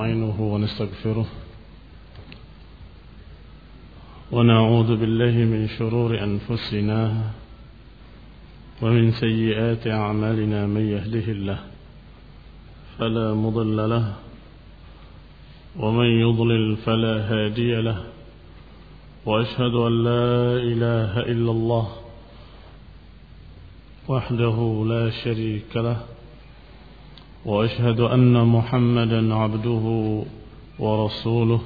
ونستعينه ونستغفره ونعوذ بالله من شرور أنفسنا ومن سيئات أعمالنا. من يهده الله فلا مضل له ومن يضلل فلا هادي له، وأشهد أن لا إله إلا الله وحده لا شريك له، وأشهد أن محمدا عبده ورسوله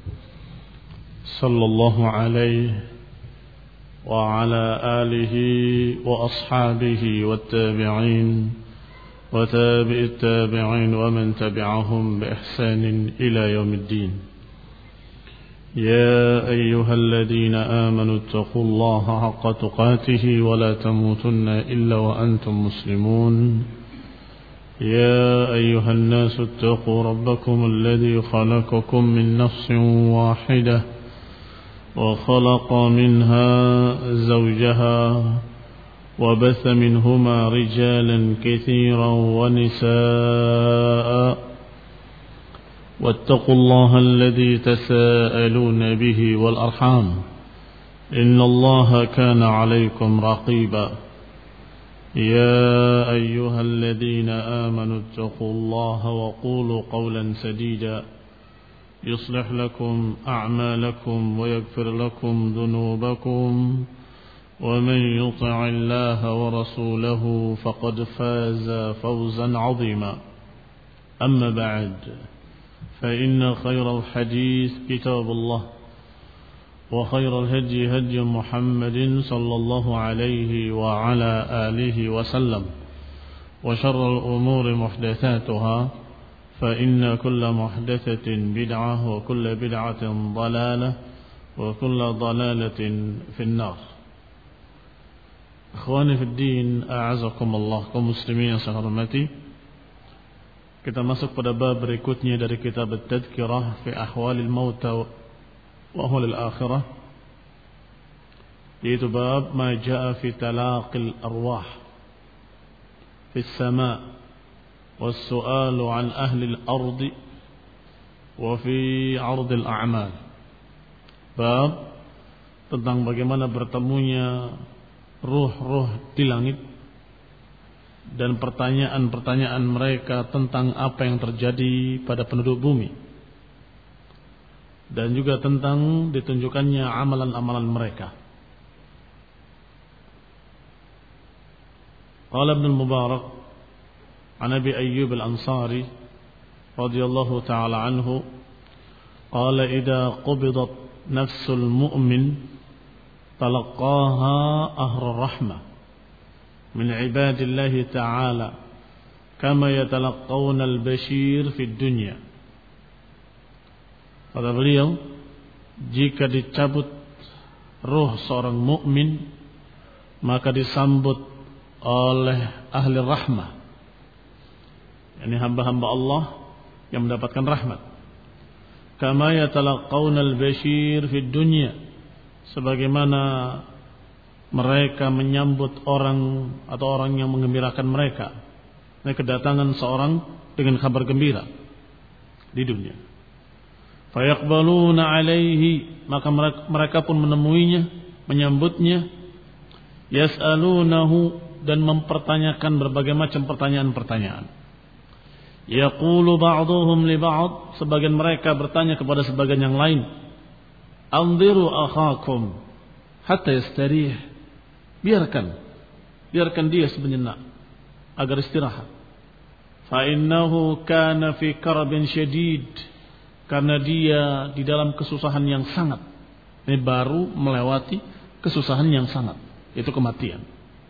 صلى الله عليه وعلى آله وأصحابه والتابعين وتابع التابعين ومن تبعهم بإحسان إلى يوم الدين. يا أيها الذين آمنوا اتقوا الله حق تقاته ولا تموتن إلا وأنتم مسلمون. يا أيها الناس اتقوا ربكم الذي خلقكم من نفس واحدة وخلق منها زوجها وبث منهما رجالا كثيرا ونساء، واتقوا الله الذي تساءلون به والأرحام إن الله كان عليكم رقيبا. يا أيها الذين آمنوا اتقوا الله وقولوا قولا سديدا يصلح لكم أعمالكم ويغفر لكم ذنوبكم، ومن يطع الله ورسوله فقد فاز فوزا عظيما. أما بعد، فإن خير الحديث كتاب الله، وخير الهدي هدي محمد صلى الله عليه وعلى آله وسلم، وشر الأمور محدثاتها، فإن كل محدثة بدعة وكل بدعة ضلالة وكل ضلالة في النار. Akhwani fi din, a'azakumullah, kaum muslimin yang saya hormati. Kita masuk pada bab berikutnya dari kitab At-Tadhkirah fi Ahwalil Mauta wa Ahwalil Akhirah, yaitu bab ma jaa fi talaqil arwah fi as-sama' was-su'alu an ahli al-ardi wa fi 'ard al-a'mal. Bab tentang bagaimana bertemunya ruh-ruh di langit dan pertanyaan-pertanyaan mereka tentang apa yang terjadi pada penduduk bumi, dan juga tentang ditunjukkannya amalan-amalan mereka. Qala Ibn al-Mubarak an Abi Ayyub al-Ansari radhiyallahu ta'ala anhu qala idza qubidat nafsul mu'min talaqaha ahlur rahmah min ibadillahi ta'ala kama yatalaqawna al-bashir fid dunya. Kata beliau, jika dicabut ruh seorang mukmin, maka disambut oleh ahli rahmah, yakni hamba-hamba Allah yang mendapatkan rahmat. Kama yatalaqawna al-bashir fid dunya, sebagaimana mereka menyambut orang atau orang yang menggembirakan mereka, kedatangan seorang dengan kabar gembira di dunia. Fayaqbaluna alaihi, maka mereka pun menemuinya, menyambutnya. Yas'alunahu, dan mempertanyakan berbagai macam pertanyaan-pertanyaan. Yaqulu ba'duhum li ba'd, sebagian mereka bertanya kepada sebagian yang lain, anziru akhakum hatta yastarih, biarkan dia sejenak agar istirahat. Fa innahu kana fi karabin syadid, karena dia di dalam kesusahan yang sangat. Ini baru melewati kesusahan yang sangat, itu kematian.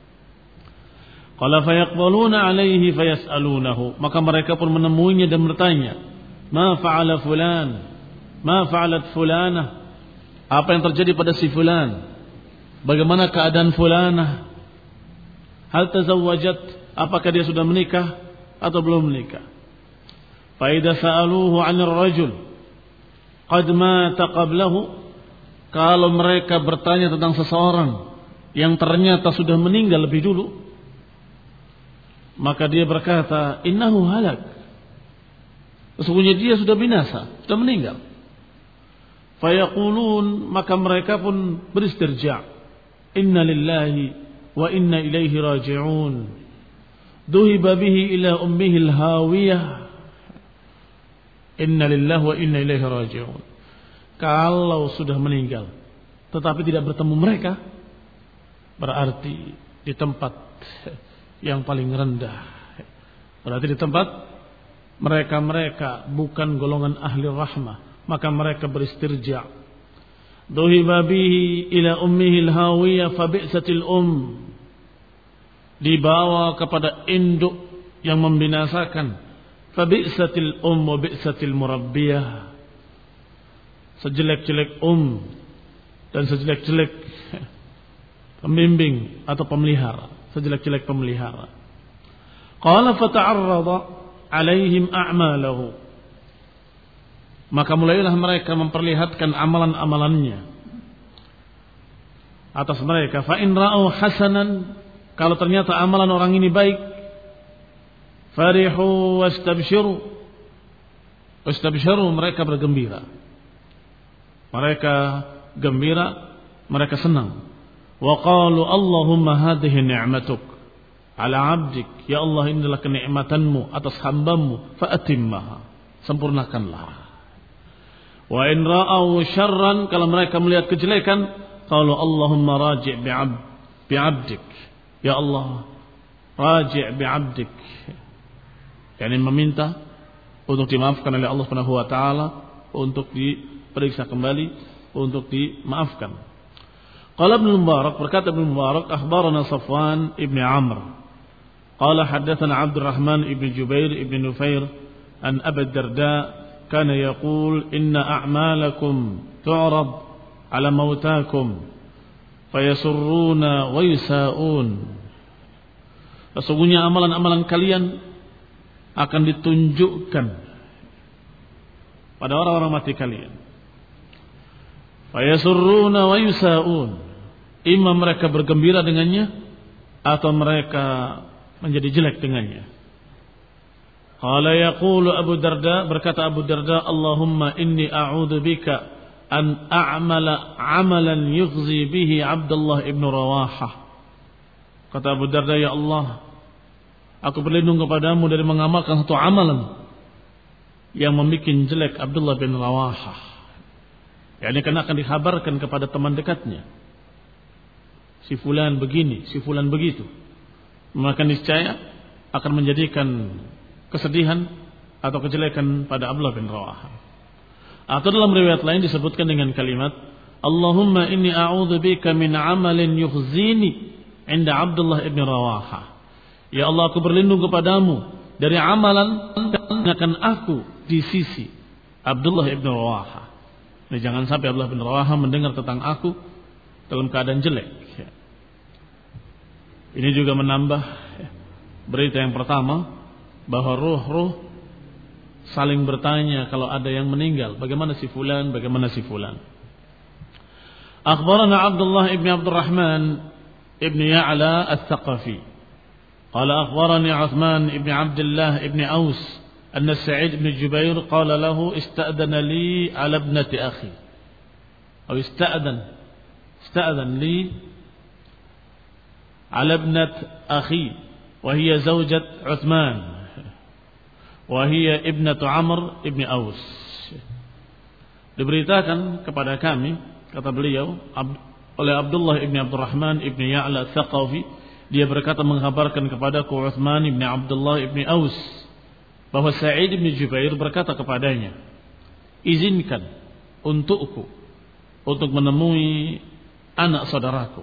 Qala fayaqbaluna alaihi fayas'alunahu, maka mereka pun menemuinya dan bertanya, ma fa'ala fulan, ma fa'alat fulanah, apa yang terjadi pada si fulan, bagaimana keadaan fulanah, hal tazawwajat, apakah dia sudah menikah atau belum menikah. Fa idza sa'aluhu 'anil rajul qad mata qablahu, kalau mereka bertanya tentang seseorang yang ternyata sudah meninggal lebih dulu, maka dia berkata, innahu halak, Sesungguhnya dia sudah binasa, sudah meninggal. Fayaqulun, maka mereka pun beristirja'. Inna lillahi wa inna ilaihi raji'un. Duhiba bihi ila ummihi al-hawiyah. Inna lillahi wa inna ilaihi raji'un. Kalau sudah meninggal tetapi tidak bertemu mereka, berarti di tempat yang paling rendah. Berarti di tempat mereka bukan golongan ahli rahmah, maka mereka beristirja'. Duhiba bihi ila ummihi al-hawiyah fa bi'satil dibawa kepada induk yang membinasakan. Fa bi'satil wa bi'satil murabbiyah. Sejelek-jelek dan sejelek-jelek pembimbing atau pemelihara, sejelek-jelek pemelihara. Qala fata'arrada alaihim a'malahu. Maka mulailah mereka memperlihatkan amalan-amalannya atas mereka. Fa in ra'au hasanan, kalau ternyata amalan orang ini baik, farihu wastabshiru. Wastabshiru, mereka bergembira. Mereka gembira, mereka senang. Wa qalu Allahumma hadhihi ni'matuk ala 'abdik. Ya Allah, inilah kenikmatanmu atas hambamu, fa atimmaha. Sempurnakanlah. Wa in ra'au syarran, kalau mereka melihat kejelekan, qalu Allahumma raji' bi'abdik. Ya Allah, raji' bi'abdik. Yani meminta untuk dimaafkan oleh Allah Subhanahu wa taala, untuk diperiksa kembali, untuk dimaafkan. Qala Ibnu Mubarak, berkata Ibnu Mubarak, akhbarana Safwan ibn Amr qala haddatsana Abdurrahman ibn Jubair ibn Nufair an Abi Darda kana yaqul inna a'malakum tu'rad ala mautakum fayasurruna wa yusa'un. Sesungguhnya amalan-amalan kalian akan ditunjukkan pada orang-orang mati kalian. Fayasurruna wa yusa'un. Imam mereka bergembira dengannya atau mereka menjadi jelek dengannya. Qala yaqulu Abu Darda, berkata Abu Darda, Allahumma inni a'udzu bika an a'mala 'amalan yughzi bihi Abdullah ibn Rawahah. Kata Abu Darda, ya Allah, aku berlindung kepadamu dari mengamalkan satu amalan yang membuat jelek Abdullah bin Rawahah. Yani karena akan dikhabarkan kepada teman dekatnya, si fulan begini, si fulan begitu, maka niscaya akan menjadikan kesedihan atau kejelekan pada Abdullah bin Rawahah. Atau dalam riwayat lain disebutkan dengan kalimat Allahumma inni a'udzu bika min 'amalin yukhzini 'inda Abdullah ibn Rawahah. Ya Allah, aku berlindung kepadamu dari amalan yang akan aku di sisi Abdullah ibn Rawahah. Nah, jangan sampai Abdullah bin Rawahah mendengar tentang aku dalam keadaan jelek. Ini juga menambah berita yang pertama, bahwa ruh-ruh saling bertanya kalau ada yang meninggal, bagaimana si fulan, bagaimana si fulan. Akhbarana Abdullah ibn Abdurrahman ibn Ya'la al-Thaqafi qala akhbarani Uthman ibn Abdullah ibn Aus anna Sa'id ibn Jubair qala lahu ista'dana li ala ibnati akhi, atau ista'dan li ala ibnat akhi wa hiya zawjat Uthman wa hiya ibnatu Amr ibn Aus. Diberitakan kepada kami, kata beliau, oleh Abdullah ibn Abdurrahman ibn Ya'la Thaqafi, dia berkata menghabarkan kepadaku Uthman ibn Abdullah ibn Aus bahwa Sa'id ibn Jubair berkata kepadanya, izinkan untukku untuk menemui anak saudaraku.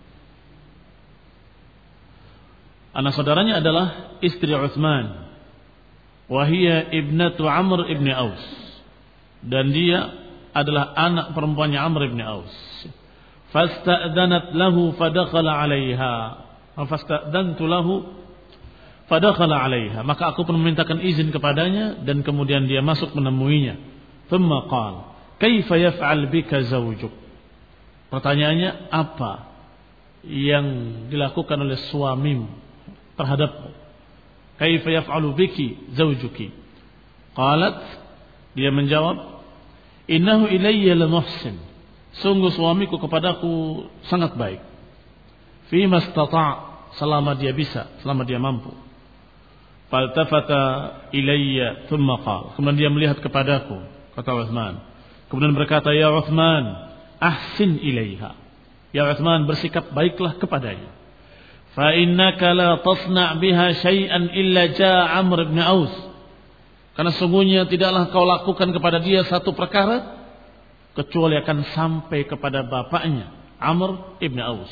Anak saudaranya adalah istri Uthman, wahia ibnatu Amr ibn Aus, dan dia adalah anak perempuannya Amr ibn Aus. Fasta'danat lahu fadakhala 'alaiha, fasta'dantu lahu fadakhala 'alaiha, maka aku pun memintakan izin kepadanya dan kemudian dia masuk menemuinya. Thumma qala kaifa yaf'al bika zawjuk. Pertanyaannya, apa yang dilakukan oleh suamimu terhadapmu? Kaifa yaf'alu biki zawjuki. Qalat, dia menjawab, innahu ilayya lamuhsin. Sungguh suamiku kepadaku sangat baik. Fima istata', selama dia bisa, selama dia mampu. Faltafata ilayya thumma qala. Kemudian dia melihat kepadaku, kata Uthman. Kemudian berkata, ya Uthman, ahsin ilaiha. Ya Uthman, bersikap baiklah kepadanya. Fa innaka la tasna' biha syai'an illa jaa Amr ibn Aus. Karena sungguhnya tidaklah kau lakukan kepada dia satu perkara kecuali akan sampai kepada bapaknya Amr ibn Aus.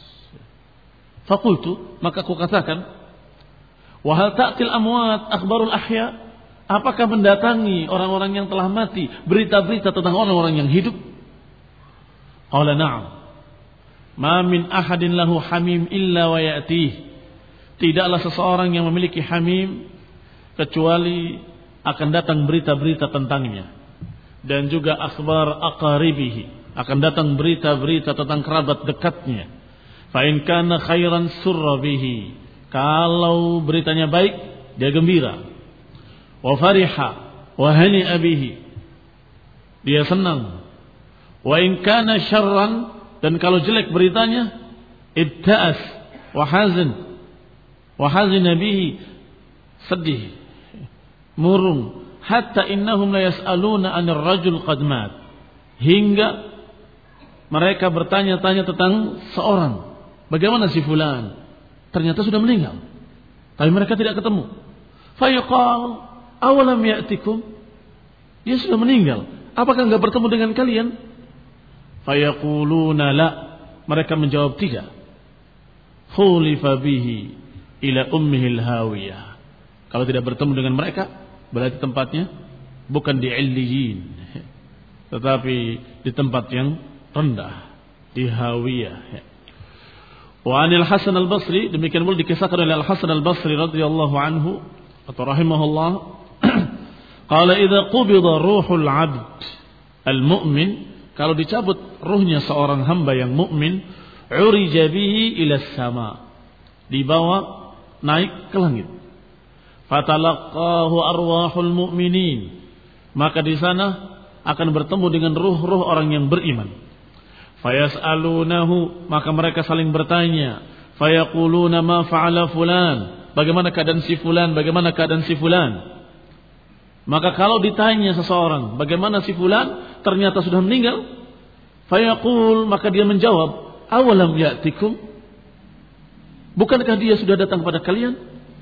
Faqultu, maka aku katakan, wa hal ta'til amwat akhbarul ahya? Apakah mendatangi orang-orang yang telah mati berita-berita tentang orang-orang yang hidup? Qala na'am. Ma min ahadin lahu hamim illa wa ya'tih. Tidaklah seseorang yang memiliki hamim kecuali akan datang berita-berita tentangnya. Dan juga akhbar aqaribihi, akan datang berita-berita tentang kerabat dekatnya. Fa in kana khairan surra bihi. Kalau beritanya baik, dia gembira. Wa fariha wa hani'a bihi. Dia senang. Wa in kana syarran, dan kalau jelek beritanya, ibta'as wa hazina bihi, sedih, murung, hatta innahum la yas'aluna 'anil rajul qad mat, hingga mereka bertanya-tanya tentang seorang, bagaimana si fulan? Ternyata sudah meninggal, tapi mereka tidak ketemu. Fa yuqal awalam ya'tikum, dia sudah meninggal, apakah enggak bertemu dengan kalian? Fayaquluna la, mereka menjawab tidak. Khulifa bihi ila ummihil hawiyah. Kalau tidak bertemu dengan mereka, berarti tempatnya bukan di Illiyin, tetapi di tempat yang rendah, di hawiyah. Wa anil Hasan al-Basri, demikian pula dikisahkan oleh Al-Hasan al-Basri radhiyallahu anhu atau rahimahullah, qala idza qubida ruhul 'abd al-mu'min, kalau dicabut ruhnya seorang hamba yang mukmin, urija bihi ila sama, dibawa naik ke langit. Fatalaqahu arwahul mu'minin, maka di sana akan bertemu dengan ruh-ruh orang yang beriman. Fayas'alunahu, maka mereka saling bertanya. Fayaquluna ma fa'ala fulan, bagaimana keadaan si fulan, bagaimana keadaan si fulan. Maka kalau ditanya seseorang, bagaimana si fulan, ternyata sudah meninggal, fayaqul, maka dia menjawab, awalam ya'tikum, bukankah dia sudah datang kepada kalian?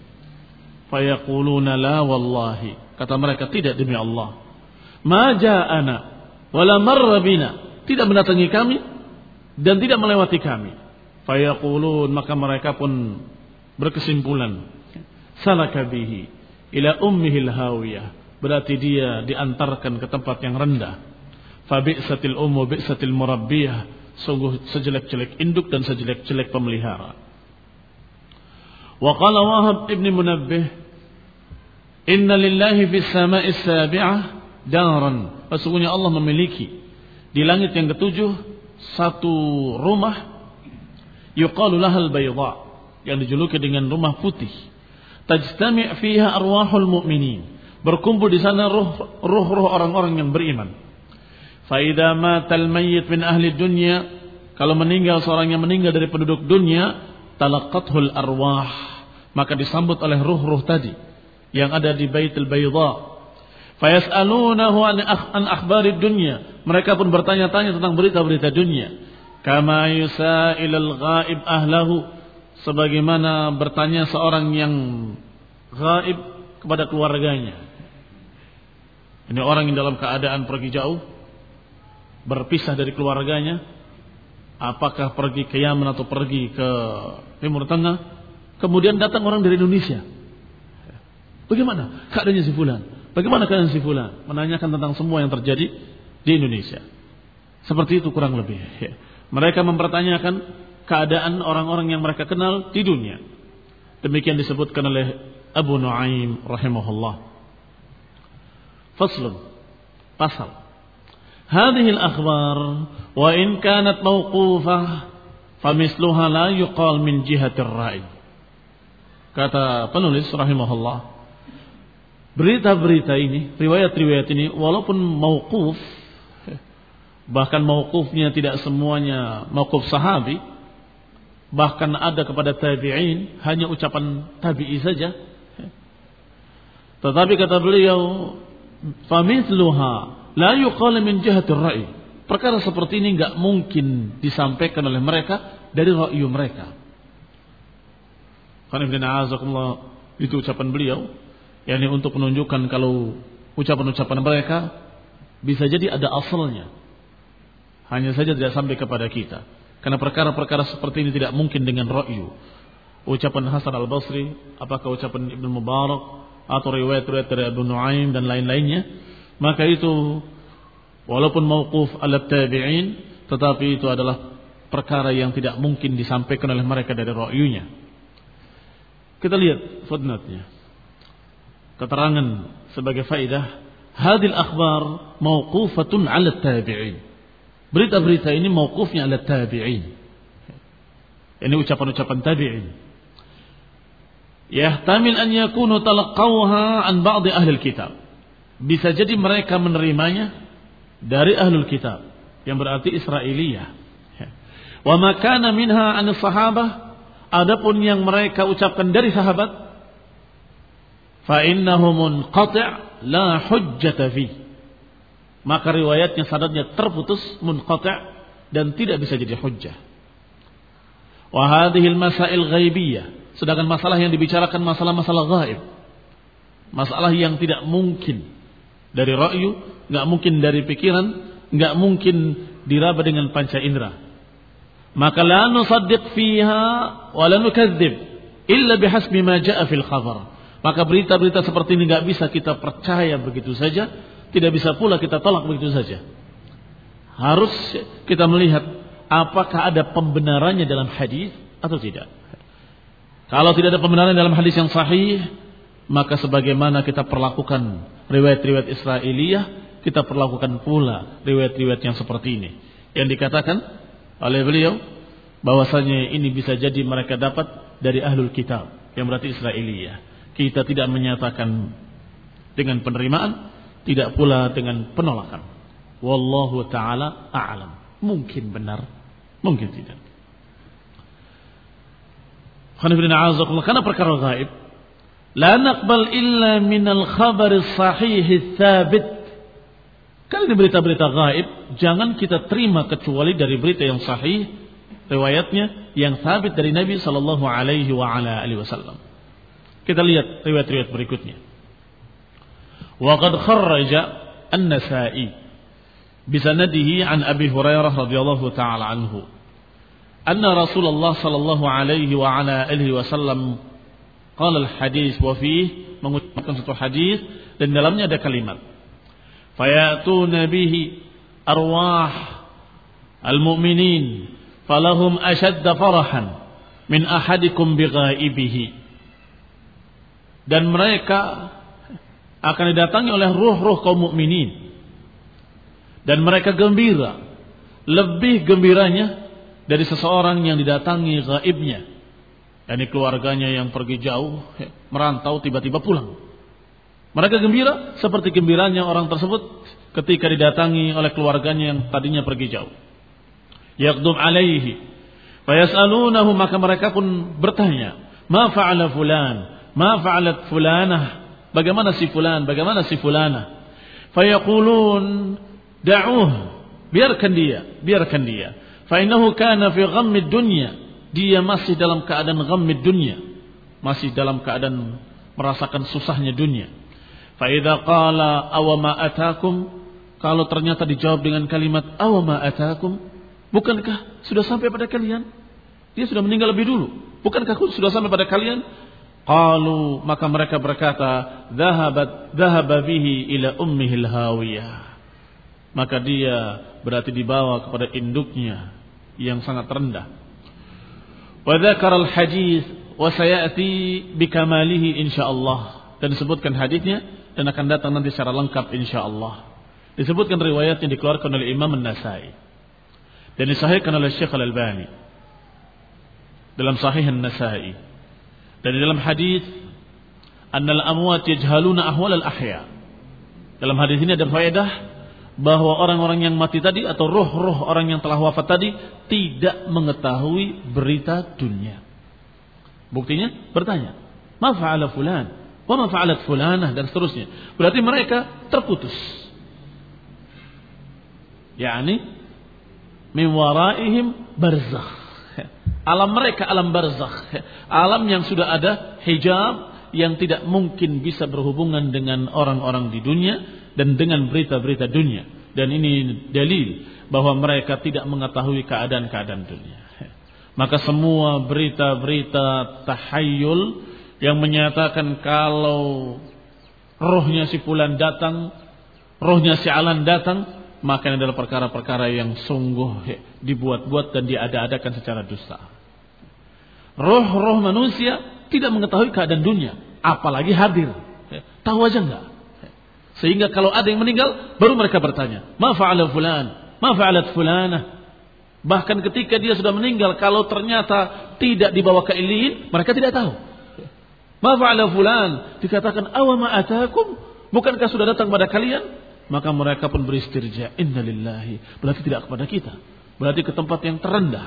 Fayaquluna la wallahi, kata mereka, tidak demi Allah. Ma ja'ana wala marra bina, tidak mendatangi kami dan tidak melewati kami. Fayaqulun, maka mereka pun berkesimpulan, salaka bihi ila ummihil hawiyah, berarti dia diantarkan ke tempat yang rendah. Fa bi'satil ummu bi'satil murabbiyah, sungguh sejelek-jelek induk dan sejelek-jelek pemelihara. Wa qala Wahab ibn Munabbih, inna lillahi fis sama'i sabi'ah daran, sesungguhnya Allah memiliki di langit yang ketujuh satu rumah, yuqalu lahal bayda, yang dijuluki dengan rumah putih. Tajtami' fiha arwahul mu'minin, berkumpul di sana ruh-ruh orang-orang yang beriman. Fa idza matal mayyit min ahli dunya, kalau meninggal seorang yang meninggal dari penduduk dunia, talaqathul arwah, maka disambut oleh ruh-ruh tadi yang ada di Baitul Bayda. Fayas'alunahu an akhbarid dunya, mereka pun bertanya-tanya tentang berita-berita dunia. Kama yusailul ghaib ahlahu, sebagaimana bertanya seorang yang ghaib kepada keluarganya. Ini orang yang dalam keadaan pergi jauh, berpisah dari keluarganya, apakah pergi ke Yaman atau pergi ke Timur Tengah, kemudian datang orang dari Indonesia. Bagaimana keadaannya si fulan? Bagaimana keadaan si fulan? Menanyakan tentang semua yang terjadi di Indonesia. Seperti itu kurang lebih. Mereka mempertanyakan keadaan orang-orang yang mereka kenal di dunia. Demikian disebutkan oleh Abu Nu'aim rahimahullah. Faslun, pasal. Hadhil akhbar wa in kanat mawqufah famisluha la yuqal min jihatir ra'i. Kata penulis rahimahullah, berita-berita ini, riwayat-riwayat ini walaupun mauquf, bahkan mauqufnya tidak semuanya mauquf sahabi, bahkan ada kepada tabi'in, hanya ucapan tabi'i saja. Tetapi kata beliau, famithluha la yuqal min jihatir ra'i. Perkara seperti ini enggak mungkin disampaikan oleh mereka dari ra'yu mereka. Itu ucapan beliau, yakni untuk menunjukkan kalau ucapan-ucapan mereka bisa jadi ada asalnya, hanya saja tidak sampai kepada kita. Karena perkara-perkara seperti ini tidak mungkin dengan ra'yu. Ucapan Hasan al-Basri, apakah ucapan Ibnu Mubarak atau riwayat-riwayat dari Abu Nuaim dan lain-lainnya, maka itu walaupun mauquf ala tabi'in, tetapi itu adalah perkara yang tidak mungkin disampaikan oleh mereka dari ra'yunya. Kita lihat footnote-nya. Keterangan sebagai faedah, hadil akhbar mauqufatun ala tabi'in. Berita-berita ini mauqufnya ala tabi'in. Ini ucapan-ucapan tabi'in. Yahtamil an yakunu talaqawha an ba'di ahli kitab. Bisa jadi mereka menerimanya dari ahlul kitab, yang berarti Israiliyah. Wa ma kana minha an sahabah, adapun yang mereka ucapkan dari sahabat, fa innahu munqati' la hujjata fi. Maka riwayatnya sanadnya terputus, munqati' dan tidak bisa jadi hujjah. Wa hadhihi al-masail ghaibiyah. Sedangkan masalah yang dibicarakan masalah-masalah ghaib, masalah yang tidak mungkin dari ra'yu, enggak mungkin dari pikiran, enggak mungkin diraba dengan panca indera. Maka la nusaddiq fiha wa la nukadzdzib illa bihasbi ma jaa fil khabar. Maka berita-berita seperti ini enggak bisa kita percaya begitu saja, tidak bisa pula kita tolak begitu saja. Harus kita melihat apakah ada pembenarannya dalam hadis atau tidak. Kalau tidak ada pembenaran dalam hadis yang sahih, maka sebagaimana kita perlakukan riwayat-riwayat Israiliyah, kita perlakukan pula riwayat-riwayat yang seperti ini, yang dikatakan oleh beliau bahwasanya ini bisa jadi mereka dapat dari ahlul kitab, yang berarti Israiliyah. Kita tidak menyatakan dengan penerimaan, tidak pula dengan penolakan. Wallahu ta'ala a'lam. Mungkin benar, mungkin tidak. Karena perkara gaib, la naqbal illa minal khabar sahih tsabit. Kalau ini berita-berita gaib, jangan kita terima kecuali dari berita yang sahih, riwayatnya yang sabit dari Nabi sallallahu alaihi wa ala alihi wasallam. Kita lihat riwayat-riwayat berikutnya. Wa qad kharraja an-Nasa'i bi sanadihi an Abi Hurairah radhiyallahu ta'ala anhu anna Rasulullah sallallahu alaihi wa ala alihi wasallam qala al-hadis wa fihi, mengucapkan satu hadis dan dalamnya ada kalimat fayatuna bihi arwah al-mu'minin falahum ashadda farahan min ahadikum bighaibihi. Dan mereka akan didatangi oleh ruh-ruh kaum mukminin dan mereka gembira, lebih gembiranya dari seseorang yang didatangi gaibnya, yakni keluarganya yang pergi jauh, merantau tiba-tiba pulang. Mereka gembira seperti gembiranya orang tersebut ketika didatangi oleh keluarganya yang tadinya pergi jauh. Yaqdum alaihi fayas'alunahu, maka mereka pun bertanya, ma fa'ala fulan, ma fa'alat fulanah, bagaimana si fulan, bagaimana si fulanah. Fayaqulun da'uh, biarkan dia. Fa innahu kana fi ghammid dunya, dia masih dalam keadaan ghammid dunya, masih dalam keadaan merasakan susahnya dunia. Fa idza qala aw ma atakum, kalau ternyata dijawab dengan kalimat aw ma atakum, bukankah sudah sampai pada kalian? Dia sudah meninggal lebih dulu, bukankah sudah sampai pada kalian? Qalu, maka mereka berkata, dhahaba bihi ila ummihil hawiyah, maka dia berarti dibawa kepada induknya yang sangat rendah. Wa dzakara al-hadits wa sayati bikamalihi insyaallah, dan disebutkan hadisnya dan akan datang nanti secara lengkap insyaallah. Disebutkan riwayat yang dikeluarkan oleh Imam An-Nasa'i dan disahihkan oleh Syekh Al-Albani dalam Sahih An-Nasa'i. Dan di dalam hadis annal amwat yajhaluna ahwal al-ahya. Dalam hadis ini ada faedah bahwa orang-orang yang mati tadi atau roh-roh orang yang telah wafat tadi tidak mengetahui berita dunia. Buktinya bertanya, "Ma fa'ala fulan? Wa ma fa'alat fulanah?" dan seterusnya. Berarti mereka terputus. Yani min waraihim barzakh. Alam mereka alam barzakh, alam yang sudah ada hijab yang tidak mungkin bisa berhubungan dengan orang-orang di dunia dan dengan berita-berita dunia. Dan ini dalil bahwa mereka tidak mengetahui keadaan-keadaan dunia. Maka semua berita-berita tahayyul yang menyatakan kalau rohnya si fulan datang, rohnya si alan datang, maka ini adalah perkara-perkara yang sungguh dibuat-buat dan diada-adakan secara dusta. Roh-roh manusia tidak mengetahui keadaan dunia, apalagi hadir. Tahu aja enggak. Sehingga kalau ada yang meninggal, baru mereka bertanya, "Ma fa'ala fulan? Ma fa'alat fulanah?" Bahkan ketika dia sudah meninggal, kalau ternyata tidak dibawa ke illiyin, mereka tidak tahu. "Ma fa'ala fulan?" Dikatakan, "Awa ma atakum?" Bukankah sudah datang pada kalian? Maka mereka pun beristirja, "Inna lillahi." Berarti tidak kepada kita, berarti ke tempat yang terendah.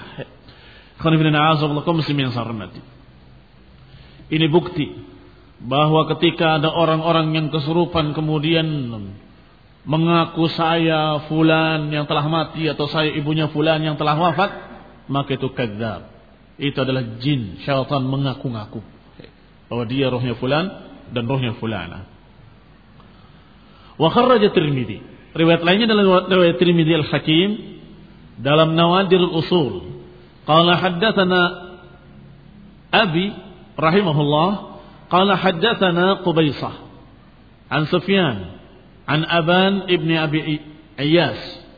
Ini bukti bahwa ketika ada orang-orang yang kesurupan kemudian mengaku saya fulan yang telah mati atau saya ibunya fulan yang telah wafat, maka itu kadzab. Itu adalah jin, syaitan mengaku-ngaku bahwa dia rohnya fulan dan rohnya fulana. Wa kharraja Tirmidzi. Riwayat lainnya adalah riwayat Tirmidzi Al-Hakim dalam Nawadirul Usul. Qala haddatsana Abi rahimahullah qala haddatsana Qubaisah an Sufyan an Aban ibn Abi Ayyash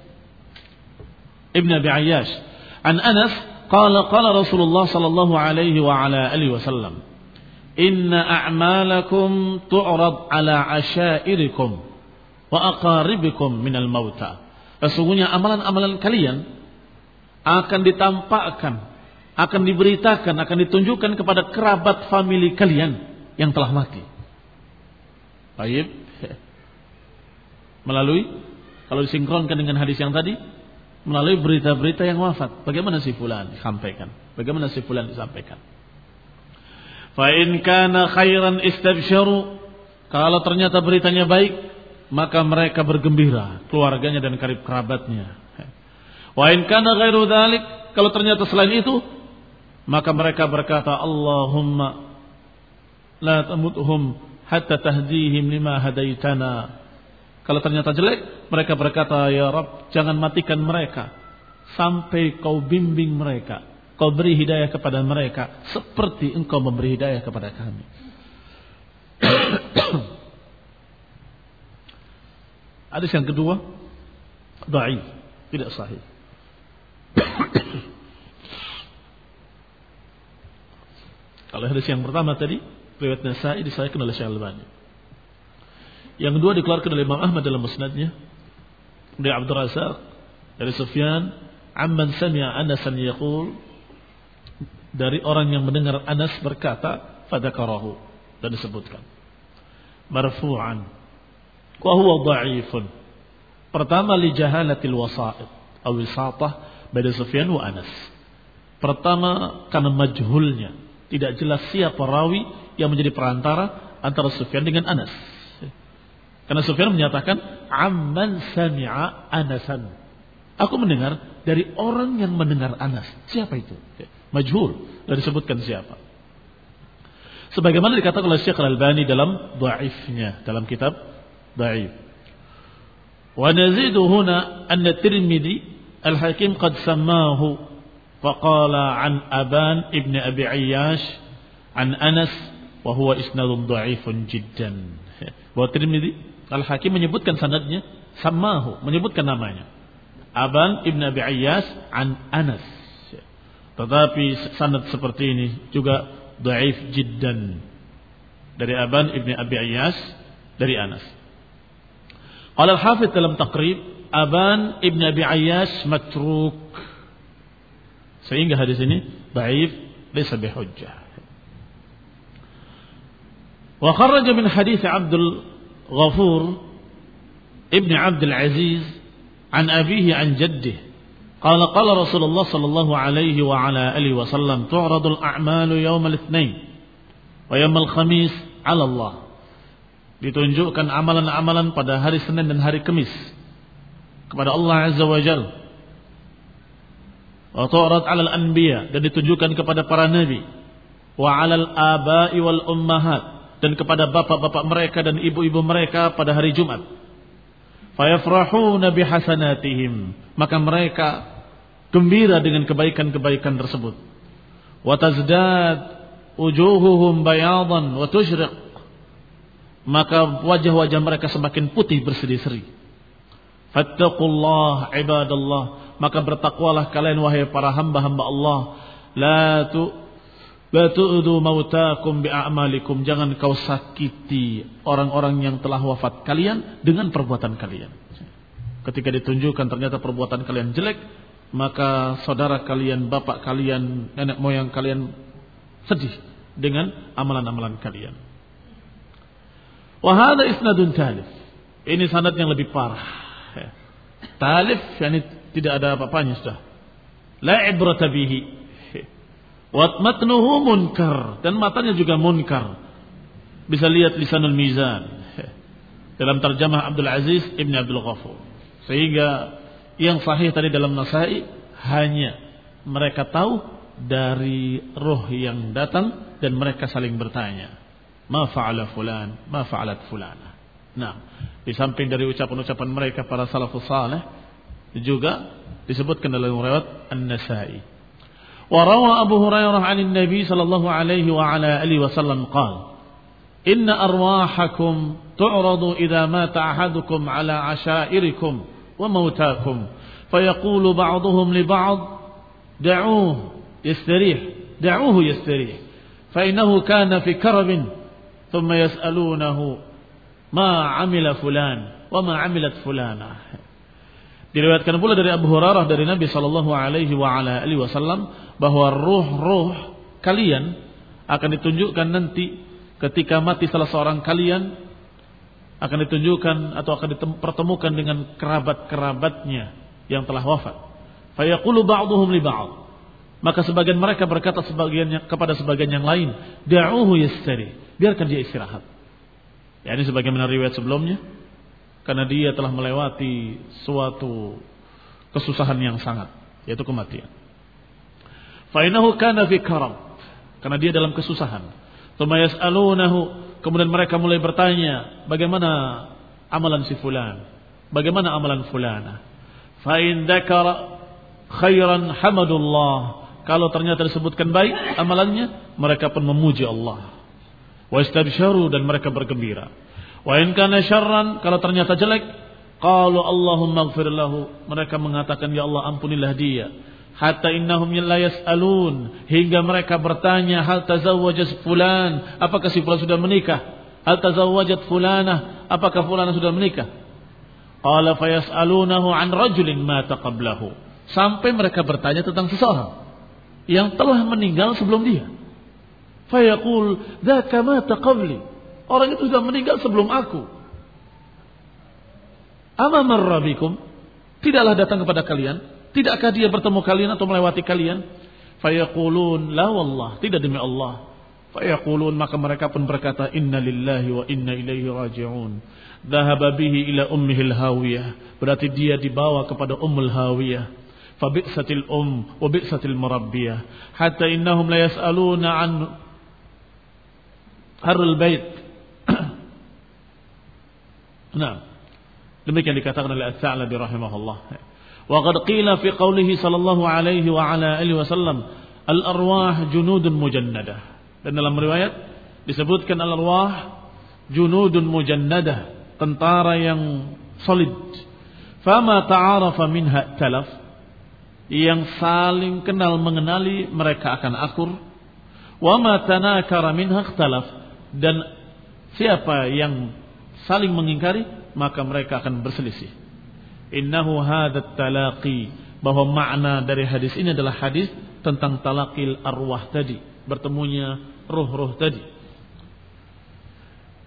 an Anas qala qala Rasulullah sallallahu alaihi wa ala alihi wasallam inna a'malakum tu'rad ala asyairikum wa aqaribikum minal mauta. Sesungguhnya amalan-amalan kalian akan ditampakkan, akan diberitakan, akan ditunjukkan kepada kerabat famili kalian yang telah mati. Baik. Melalui, kalau disinkronkan dengan hadis yang tadi, melalui berita-berita yang wafat. Bagaimana si fulan disampaikan? Bagaimana si fulan disampaikan? Fa in kana khairan istabsyaru. Kalau ternyata beritanya baik, maka mereka bergembira, keluarganya dan karib kerabatnya. Wa in kana ghairu dzalik, kalau ternyata selain itu, maka mereka berkata, Allahumma la tamuthum hatta tahdihim lima hadaitana. Kalau ternyata jelek, mereka berkata, ya Rabb, jangan matikan mereka sampai kau bimbing mereka, kau beri hidayah kepada mereka seperti engkau memberi hidayah kepada kami. Hadis yang kedua, dhaif, tidak sahih. Kalau hadis yang pertama tadi, riwayat Nasa'i disahihkan oleh Syekh Al-Albani. Yang kedua dikeluarkan oleh Imam Ahmad dalam musnadnya dari Abdul Razak dari Sufyan amman sami'a Anasan yaqul, dari orang yang mendengar Anas berkata, fadzakarahu, dan disebutkan marfu'an wa huwa dha'ifun. Pertama li jahalatil wasa'id aw wisatah baina Sufyan wa Anas. Pertama karena majhulnya, tidak jelas siapa rawi yang menjadi perantara antara Sufyan dengan Anas. Karena Sufyan menyatakan amman sami'a Anasan, aku mendengar dari orang yang mendengar Anas. Siapa itu? Majhul, tidak disebutkan siapa. Sebagaimana dikatakan oleh Syekh Al-Albani dalam dhaifnya, dalam kitab dhaif. Wa nazidu huna anna Tirmidzi Al-Hakim qad sammahu faqala an Aban ibn Abi Ayyash an Anas wa huwa isnadun dhaifun jiddan. Wa Tirmidzi Al-Hakim menyebutkan sanadnya, sammahu, menyebutkan namanya, Aban ibn Abi Ayyash an Anas. Tetapi sanad seperti ini juga dhaif jiddan, dari Aban ibn Abi Ayyash dari Anas. Qala Al-Hafidz dalam Taqrib, Aban ibn Abi Ayyash matruk, sehingga hadis ini dhaif, laysa bihujjah. Wa kharaja min hadits Abdul Ghafur ibn Abdul Aziz an abihi an jaddih qala qala Rasulullah sallallahu alaihi wa ala alihi wasallam tu'radul a'malu yawmal itsnain wa yawmal khamis 'ala Allah. Ditunjukkan amalan-amalan pada hari Senin dan hari Kamis kepada Allah Azza wa Jalla. Wa tu'rad 'alal anbiya, dan ditunjukkan kepada para nabi, wa 'alal aba'i wal ummahat, dan kepada bapak-bapak mereka dan ibu-ibu mereka pada hari Jumat. Fayafrahuna bihasanatihim, maka mereka gembira dengan kebaikan-kebaikan tersebut. Wa tazdad wujuhuhum bayadan wa tushriq, maka wajah-wajah mereka semakin putih berseri-seri. Fattaqullah ibadallah, maka bertakwalah kalian wahai para hamba-hamba Allah. La tu'du mautakum bi'amalikum, jangan kau sakiti orang-orang yang telah wafat kalian dengan perbuatan kalian. Ketika ditunjukkan ternyata perbuatan kalian jelek, maka saudara kalian, bapak kalian, nenek moyang kalian sedih dengan amalan-amalan kalian. Wa hadha isnadun talif, ini sanad yang lebih parah. Talif yakni tidak ada apa-apanya sudah. La ibrata bihi. Wa matnuhu munkar, dan matanya juga munkar. Bisa lihat Lisanul Mizan dalam terjemah Abdul Aziz Ibn Abdul Ghafur. Sehingga yang sahih tadi dalam Nasai hanya mereka tahu dari ruh yang datang dan mereka saling bertanya, ma fa'ala fulan, ma fa'alat fulana. Nah, di samping dari ucapan-ucapan mereka para salafus saleh juga disebutkan dalam riwayat An-Nasai. وروى أبو هريرة عن النبي صلى الله عليه وعلى آله وسلم قال إن أرواحكم تعرض إذا مات أحدكم على عشائركم وموتاكم فيقول بعضهم لبعض دعوه يستريح فإنه كان في كرب ثم يسألونه ما عمل فلان وما عملت فلانة. Diriwayatkan pula dari Abu Hurairah dari Nabi sallallahu alaihi wa ala alihi wasallam bahwa ruh-ruh kalian akan ditunjukkan nanti ketika mati salah seorang kalian, akan ditunjukkan atau akan dipertemukan dengan kerabat-kerabatnya yang telah wafat. Fayaqulu ba'dhum li ba'd, maka sebagian mereka berkata kepada sebagian yang lain, da'uhu yastari, biarkan dia istirahat. Ya, ini sebagian riwayat sebelumnya, karena dia telah melewati suatu kesusahan yang sangat, yaitu kematian. Fa innahu kana fi karab, karena dia dalam kesusahan. Tsumma yas'alunahu, kemudian mereka mulai bertanya, bagaimana amalan si fulan? Bagaimana amalan fulana? Fa in dzakara khairan hamadullah, kalau ternyata disebutkan baik amalannya, mereka pun memuji Allah. Wa istabsharu, dan mereka bergembira. Wa in kana syarran, kalau ternyata jelek, qalu Allahumma ighfir lahu, mereka mengatakan ya Allah ampunilah dia. Hatta innahum la yas'alun, hingga mereka bertanya hal tazawwajat fulan, apakah si fulan sudah menikah? Hal tazawwajat fulanah, apakah fulana sudah menikah? Qala fa yas'alunahu an rajulin mata qablahu, sampai mereka bertanya tentang seseorang yang telah meninggal sebelum dia. Fa yaqul dzaka mata qabli, orang itu sudah meninggal sebelum aku. Ama marra bikum, tidaklah datang kepada kalian? Tidakkah dia bertemu kalian atau melewati kalian? Fayaqulun la wallah, tidak demi Allah. Fayaqulun, maka mereka pun berkata, inna lillahi wa inna ilaihi raji'un. Dhahaba bihi ila ummihil hawiyah, berarti dia dibawa kepada ummul hawiyah. Fabi'satil wa bi'satil murabbiyah. Hatta innahum la yas'aluna an harul bait. Nah, demikian dikatakan oleh As-Sa'labi rahimahullah. Wa qad qila fi qawlihi sallallahu alaihi wa ala alihi wasallam, al-arwah junudun mujannadah. Dan dalam riwayat disebutkan al-arwah junudun mujannadah, tentara yang solid. Fama ta'arafa minha talaf, yang saling kenal mengenali mereka akan akur. Wa ma tanakara minha ikhtalaf, dan siapa yang saling mengingkari maka mereka akan berselisih. Innahu hadat talaqi, bahwa makna dari hadis ini adalah hadis tentang talaqil arwah tadi, bertemunya ruh-ruh tadi.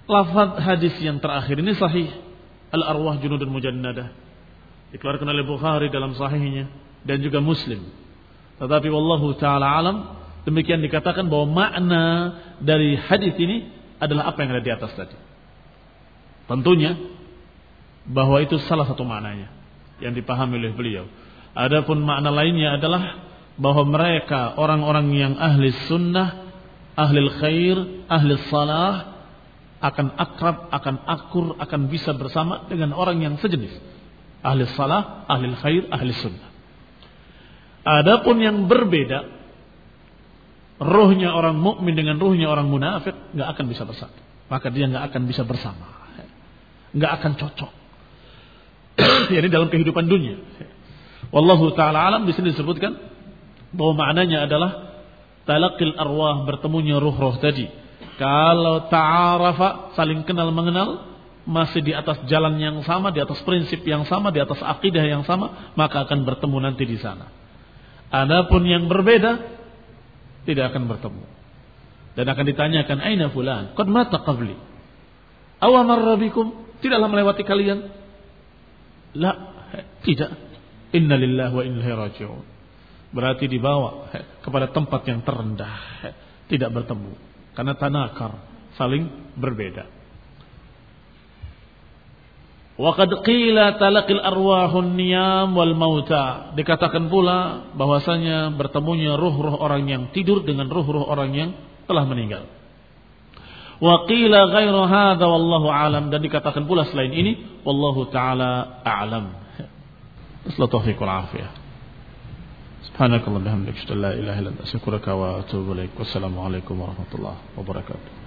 lafaz hadis yang terakhir ini sahih. Al-arwah junudun mujannadah. Dikeluarkan oleh Bukhari dalam sahihnya dan juga Muslim. Tetapi wallahu taala alam, demikian dikatakan bahwa makna dari hadis ini adalah apa yang ada di atas tadi. Tentunya bahwa itu salah satu maknanya yang dipahami oleh beliau. Adapun makna lainnya adalah bahwa mereka orang-orang yang ahli sunnah, ahli khair, ahli salah akan akrab, akan akur, akan bisa bersama dengan orang yang sejenis. Ahli salah, ahli khair, ahli sunnah. Adapun yang berbeda, ruhnya orang mukmin dengan ruhnya orang munafik nggak akan bisa bersatu. Maka dia nggak akan bisa bersama, nggak akan cocok. Jadi dalam kehidupan dunia. Wallahu taala alam, di sini disebutkan bahwa maknanya adalah talaqil arwah, bertemunya ruh-ruh tadi. Kalau ta'arafa, saling kenal mengenal, masih di atas jalan yang sama, di atas prinsip yang sama, di atas akidah yang sama, maka akan bertemu nanti di sana. Adapun yang berbeda, tidak akan bertemu. Dan akan ditanyakan, aina fulan? Qad mata qabli. Aw marra bikum? Tidaklah melewati kalian? La, tidak. Inna lillahi wa inna ilaihi raji'un. Berarti dibawa kepada tempat yang terendah, tidak bertemu. Karena tanakar, saling berbeda. Wa qad qila talaqil arwahun niyam wal mauta. Dikatakan pula bahwasanya bertemunya ruh-ruh orang yang tidur dengan ruh-ruh orang yang telah meninggal. Wa qila ghairu hadza wallahu alam, dan dikatakan pula selain ini wallahu taala a'lam. Wassalatu wal afiyah. Subhanakallah bihamdika, la ilaha illa anta, astaghfiruka wa atubu ilaik. Wassalamu alaikum warahmatullahi wabarakatuh.